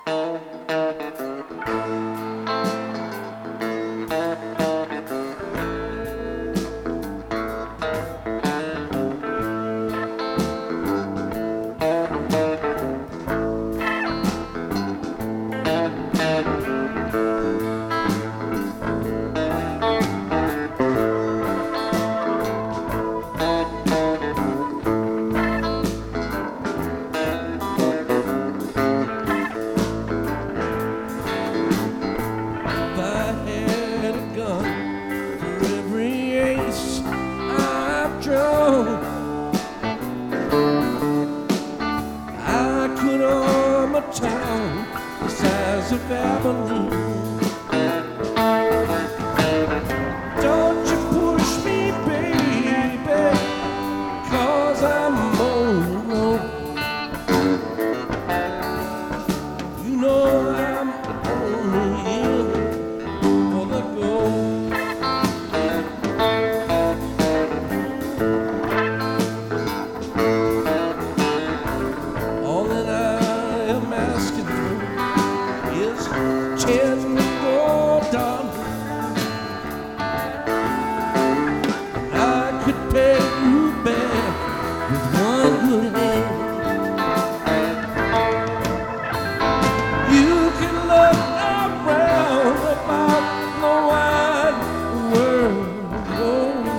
I could arm a town the size of Abilene. Don't you push me, baby, 'cause I'm alone. You know I'm only in for the gold. All that I am asking for is $10, I could pay you back with one good hand. You can look around about the wide world.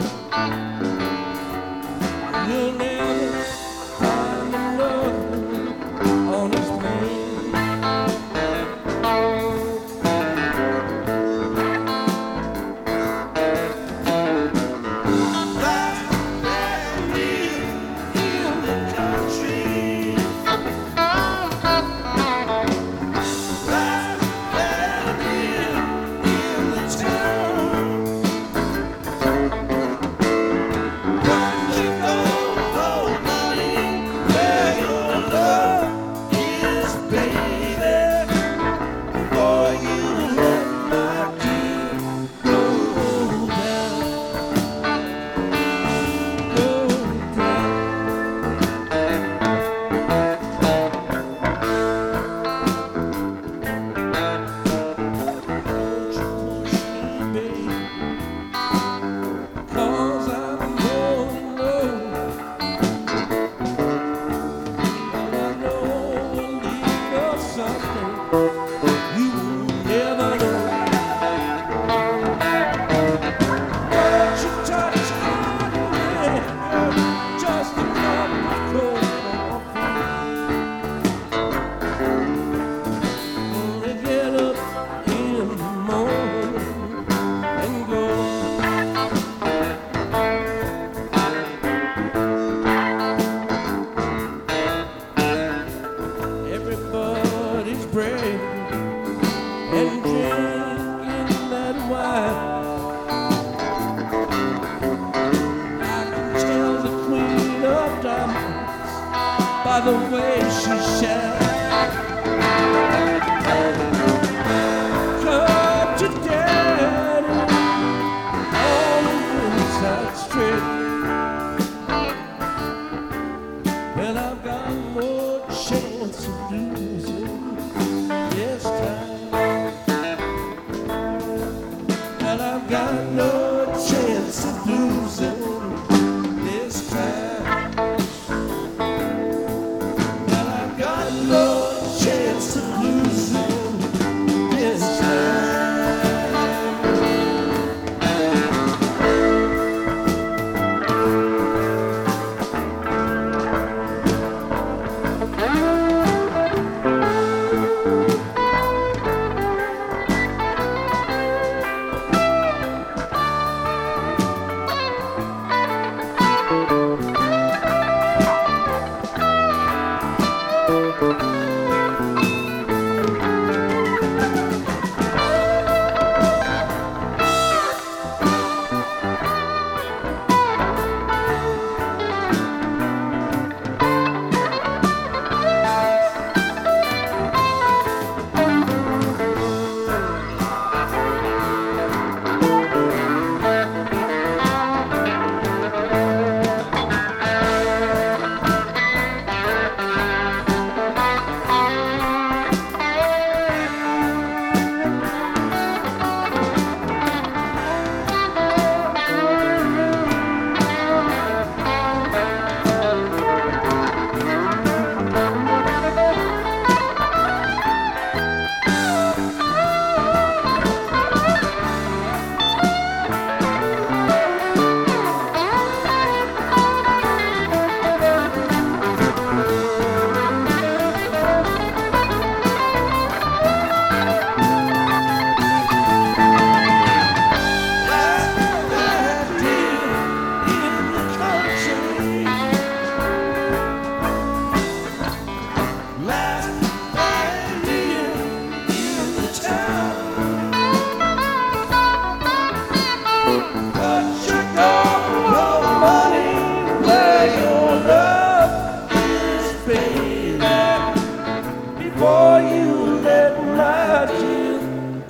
You'll never find another honest man. Everybody's brave.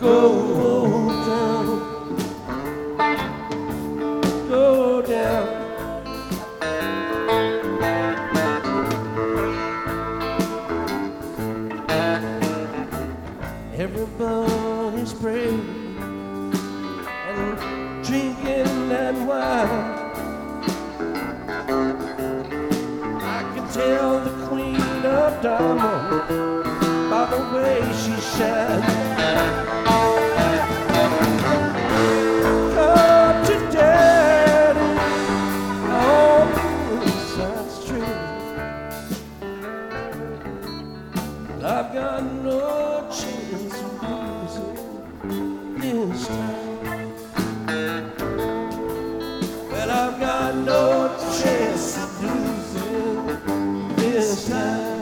go down, go down. Everybody's praying and drinking that wine. I can tell the Queen of Diamonds by the way she shines. Come to Daddy, all this that's true. I've got no chance of losing this time. Well, I've got no chance of losing this time.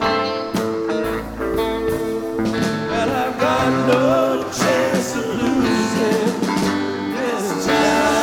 Well, I've got no chance of losing this time.